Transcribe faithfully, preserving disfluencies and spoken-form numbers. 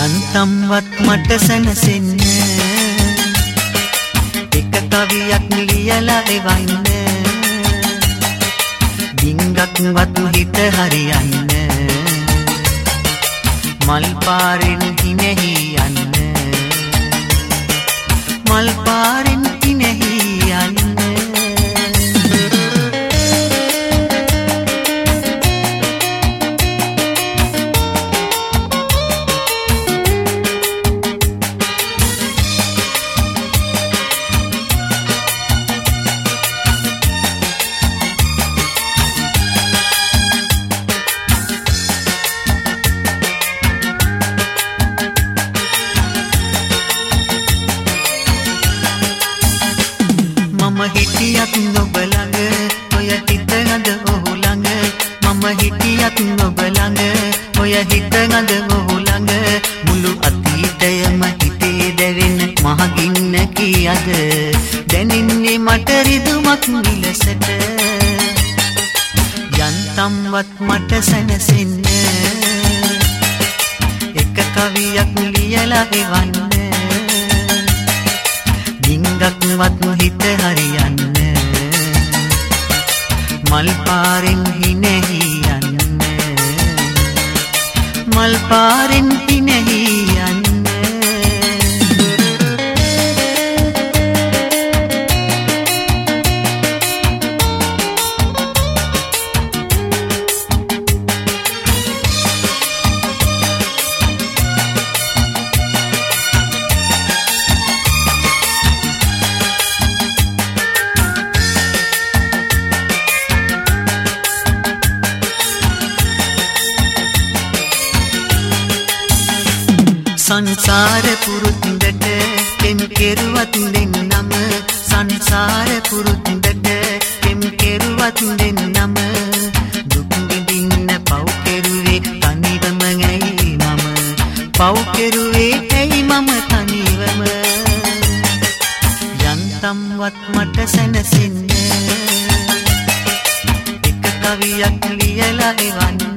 යන්තම්වත් මට සැනසෙන්න එක කවියක් ලියලා එවන්න ඩිංගක්වත් හිත හරියන්න මල් පාරෙන් හිනෙහි යන්න මල් පාරෙන් හිනෙහි යන්න මම හිටියත් ඔබ ළඟ ඔය හිත අද ඔහු ළඟ මම හිටියත් ඔබ ළඟ ඔය හිත අද ඔහු ළඟ මුළු අතීතයම හිතේ දැවෙන මහගින්න කීයද දැනෙන්නේ මට රිදුමක් නිලසට යන්තම්වත් මට සැනසෙන්න එක කවියක් ලියලා එවන්න ඩිංගක්වත් හිත හරියන්න මල් පාරෙන් හිනෙහි යන්න මල් පාරෙන් හිනෙහි යන්න සංසාර පුරුද්දට පෙම් කෙරුවත් දෙන්නම සංසාර පුරුද්දට පෙම් කෙරුවත් දෙන්නම දුක් විඳින්න පව් කෙරුවේ තනිවම ඇයි මම පව් කෙරුවේ ඇයි මම තනිවම යන්තම්වත් මට සැනසෙන්න එක කවියක් ලියලා එවන්න